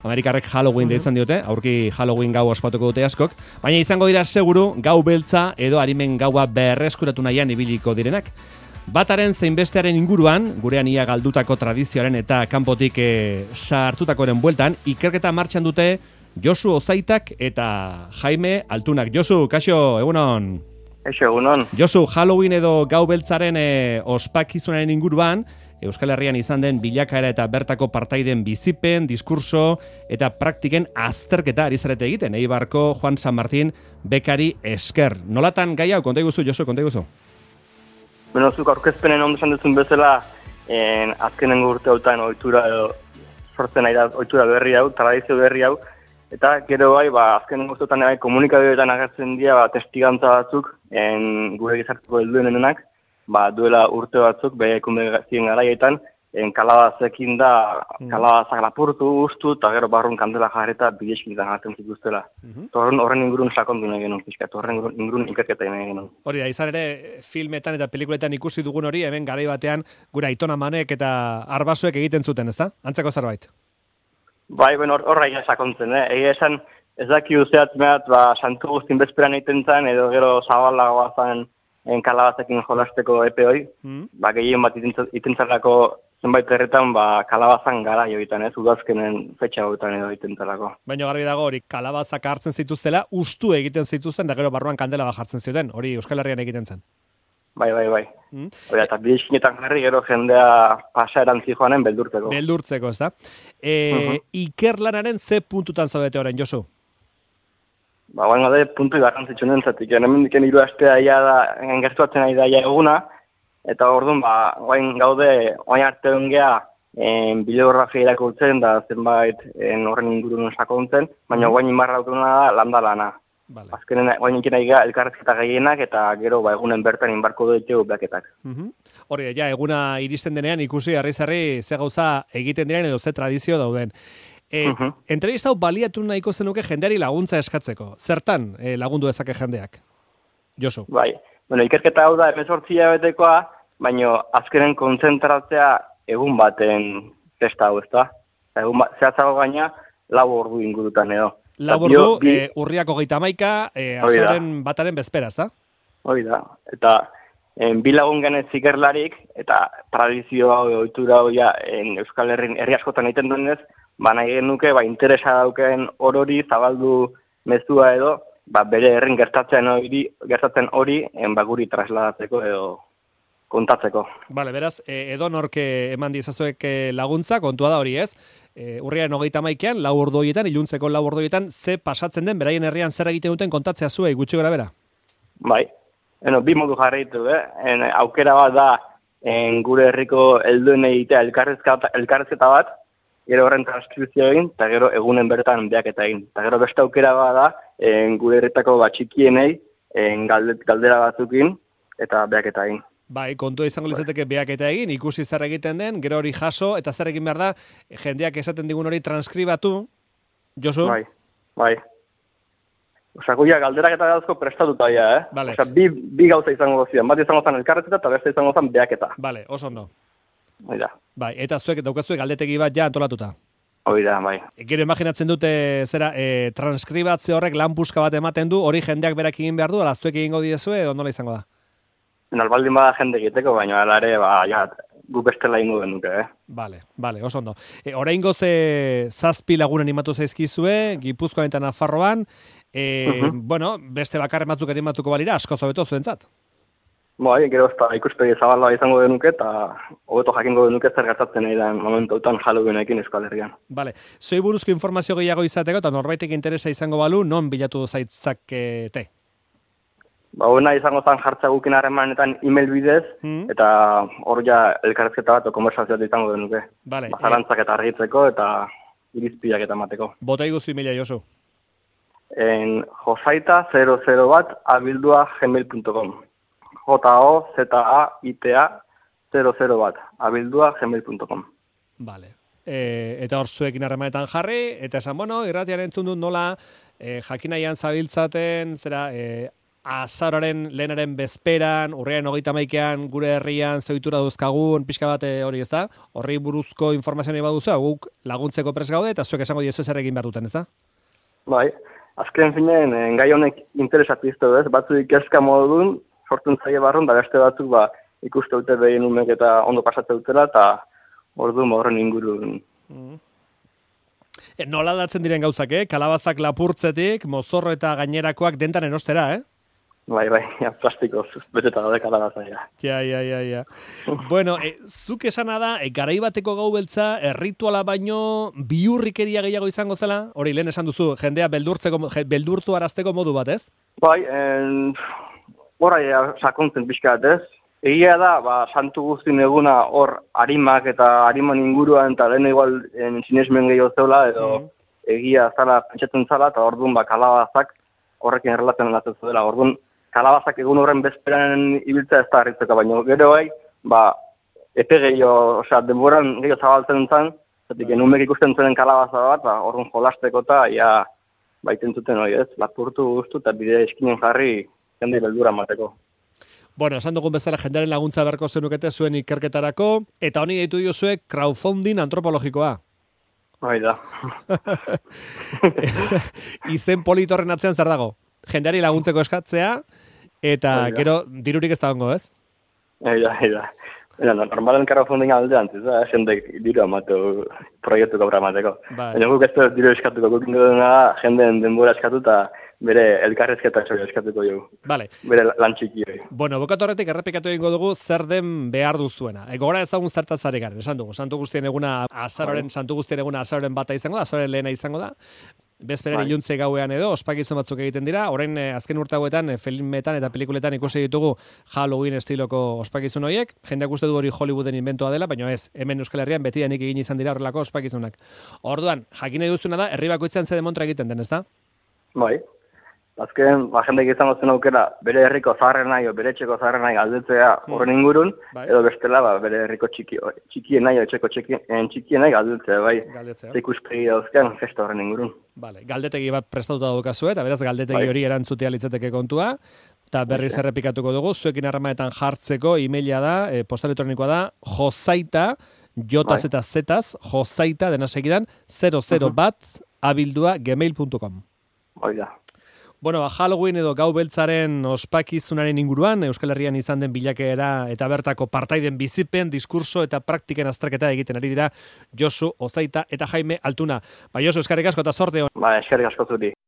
Amerikarrek Halloween deitzen diote, aurki Halloween gau ospatuko dute askok, baina izango dira seguru gau beltza edo arimen gaua berreskuratu nahian ibiliko direnak. Bataren zein bestearen inguruan, gurean ia galdutako tradizioaren eta kanpotik sartutakoren bueltan, ikerketa martxan dute Josu Ozaitak eta Jaime Altunak. Josu, kaixo, egunon? Eixo, egunon. Josu, Halloween edo gau beltzaren ospakizunaren inguruan, Euskal Herrian izan den bilakaera eta bertako partaiden bizipen, diskurso eta praktiken azterketa ari zarete egiten. Eibarko Juan San Martín bekari esker. Nolatan gai hau, konta iguzu, Josu, konta iguzu? Beno, zuk aurkezpenen ondo esan duzun bezala, azkenengo urte hautan ohitura sortzen ari da, ohitura berri hau, tradizio berri hau, eta gero bai, azkenengo urte hautan komunikabideetan agertzen dira testigantza batzuk, gure gizarteko helduenenak, duela urte batzuk, ekunde ziren garaietan, kalabazekin da, kalabazak lapurtu, ustu, eta gero barrun kandela jarreta bideskinetan hartzen zituztela. Horren ingurun sakondu nahi genuen, pixkat, horren ingurun ikerketa nahi genuen. Hori da, izan ere, filmetan eta pelikuletan ikusi dugun hori, hemen garai batean, gure Aiton Amanek eta Arbasoek egiten zuten, ezta? Antzeko zerbait? Bai, horra egia sakontzen, egia esan, ez daki uzeat mehat, santu guztin bezperan egiten zen, edo gero zabalagoa zen, kalabazekin jolasteko epe hori, gehien bat itentzarako zenbait herretan kalabazan gara joitan, udazkenen fetxa hoetan edo itentzarako. Baina garbi dago hori kalabazak hartzen zituztela, ustu egiten zituzten, da gero barruan kandela jartzen zuten, hori Euskal Herrian egiten zen. Bai. Hori, eta bideskinetan jarri gero jendea pasa erantzi joanen beldurtzeko. Beldurtzeko, ez da? Ikerlanaren ze puntutan zaudete orain, Josu? Guain gade puntu garrantzitsu nentzatik. Hemen diken 3 astea gertuatzen ari da eguna, eta orduan guain gaude, guain arte ongea bibliografia irakurtzen da zenbait horren ingurun sakontzen, baina guain inbarra dutuna da landa lana. Azkenen guain iken ari elkarrezketa gehienak eta gero egunen bertan inbarko dutegu beaketak. Hori, eguna iristen denean ikusi harri-zarri ze gauza egiten diren edo ze tradizio dauden. Entrevista hau baliatu nahiko zenuke jendeari laguntza eskatzeko. Zertan lagundu dezake jendeak? Josu? Bai, ikerketa hau da 18 hilabetekoa, baina azkenen kontzentratzea egun baten festa hau, ezta? Zehatzago gaina 4 ordu ingurutan edo. 4 ordu, urriako 31, azaroaren bataren bezpera, ezta? Hori da, eta bi lagun genez ikerlarik, eta tradizio hau, ohitura hau Euskal Herri askotan egiten duenez, nahi genuke, interesa dauken orori zabaldu mezua edo, bere herrin gertatzen hori, guri trasladatzeko edo kontatzeko. Bale, beraz, edo norke eman dizazuek laguntza, kontua da hori ez? Urriaren 31, 4 ordu horietan, iluntzeko 4 ordu horietan, ze pasatzen den, beraien herrian zer egiten duten kontatzea zuei, gutxi gora bera? Bai, bi modu jarraitu, aukera bat da, gure herriko helduen egitea elkarrezketa bat, gero horren transkripzio egin, eta gero egunen bertan beaketa egin. Eta gero beste aukera bada, gure herretako txikienei, galdera batzukin, eta beaketa egin. Bai, kontua izango litzateke beaketa egin, ikusi zer egiten den, gero hori jaso, eta zer egin behar da, jendeak esaten digun hori transkribatu, Josu? Bai. Guia galderak eta dauzko prestatuta ia, Vale. Bi gauza izango ziren, bat izango zen elkarrezketa eta beste izango zen beaketa. Vale, oso ondo. Oida. Bai, eta zuek daukazue galdetegi bat ja antolatuta. Oida, bai. Gero imaginatzen dute transkribatze horrek lanpuska bat ematen du, hori jendeak berak egin behar du, ala zuek egingo diezue, edo nola izango da? Nalbaldin bada jende egiteko, baina ala ere, gu bestela ingo genuke, Vale, oso ondo. Oraingoz 7 lagun animatu zaizkizue, Gipuzkoan eta Nafarroan, beste bakarren batzuk animatuko balira, asko hobeto zuentzat. Bai, gero ikuspegi zabala izango genuke eta hobeto jakingo genuke zer gertatzen ari den momentu hautan Halloweenekin Euskal Herrian. Vale, zuei buruzko informazio gehiago izateko eta norbaitek interesa izango balu, non bilatu zaitzakete? Hona izango zen jartza gukin harremanetan email bidez, eta hor ja elkarrezketa bat o konversazioa izango genuke. Vale. Zalantzak eta argitzeko eta irizpideak eta mateko. Bota iguzu emaila, Josu. josaita00bat@gmail.com jozaita00bat@gmail.com. Vale. Eta hor zuekin harremanetan jarri, eta esan, irratian entzun dut nola jakinaian zabiltzaten, azararen lehenaren bezperan, urriaren 31ean gure herrian zeutura duzkagun, pixka bat hori, ez da? Horri buruzko informazioa baduzu, guk laguntzeko prest gaude, eta zuek esango diezu zer egin behar duten, ez da? Bai, azken finean, gai honek interesatu izte ez, batzuk kezka modun, sortzen zaie barrun, da beste batzuk ikuste dute behien umek eta ondo pasatzen dutela, eta orduan horren ingurun. Nola datzen diren gauzak, kalabazak lapurtzetik, mozorro eta gainerakoak dentan erostera, Bai, plastikoz, beteta daude kalabazak, Ja. Bueno, zuk esana da, garai bateko gau beltza, errituala baino bihurrikeria gehiago izango zela? Hori, lehen esan duzu, jendea beldurtu arazteko modu bat, ez? Bai, horra sakontzen pixkat, ez? Egia da, santu guztin eguna hor harimak eta hariman inguruan eta lehen igual sinesmen gehiago zeula, edo egia zala pentsatzen zala, eta orduan kalabazak horrekin errelatzen latzen zuela. Orduan kalabazak egun horren bezperan ibiltzea ez da harritzeko, baina gero epe gehiago, denboran gehiago zabaltzen zen, zatik enumek ikusten zuen kalabaza bat, orduan jolasteko eta baiten zuten hori ez, lapurtu guztu eta bide eskinen jarri jende beldura mateko. Bueno, esan dugun bezala jendearen laguntza beharko zenukete zuen ikerketarako, eta honi deitu diozuek crowdfunding antropologikoa. Hoi da. Izen politorren atzean zer dago? Jendeari laguntzeko eskatzea, eta gero dirurik ez dagoengo, ez? Hoi da. Normalen crowdfunding aldean, jendek diru amateu proiektu gobra amateko. Baina guk ez diru eskatuko, guk dena jendeen denbora eskatu eta bere elkarrezketa eskatuko dugu. Vale. Bere lan txiki hori. Bueno, bokatu horretik errepikatu egingo dugu zer den behar duzuena. Gora ezagun zertaz ari garen, esan dugu. Santu guztien eguna azaroren bata izango da, azaroren lehena izango da. Bezperan iluntze gauean edo, ospakizun batzuk egiten dira. Orain azken urte hauetan, filmetan eta pelikuletan ikusi ditugu Halloween estiloko ospakizun horiek. Jendeak uste du hori Hollywooden inventoa dela, baina ez, hemen Euskal Herrian betidanik egin izan dira horrelako ospakizunak. Orduan, jakin nahi duzuna da, herri bakoitzan ze demontra egiten den, ezta? Bai. Azken, jendek izango zen aukera, bere herriko zaharren nahi, bere etxeko zaharren nahi galdetzea horren ingurun, edo bestela, bere herriko txikien nahi, etxeko txikien nahi galdetzea, bai. Ikuspegi dauzkean, festa horren ingurun. Vale, galdetegi bat prestatuta daukazu, eta beraz galdetegi hori erantzutea litzateke kontua, eta berriz errepikatuko dugu, zuekin harremanetan jartzeko emaila da, postal elektronikoa da, josaita, jotaz eta zetaz, josaita, dena segidan, 001@gmail.com. Hoi da. Bueno, Halloween edo gau beltzaren ospakizunaren inguruan, Euskal Herrian izan den bilakera eta bertako partaiden bizipen, diskurso eta praktiken azterketa egiten ari dira Josu Ozaita eta Jaime Altuna. Josu, eskerrik asko eta zorte hon. Eskerrik asko zuri.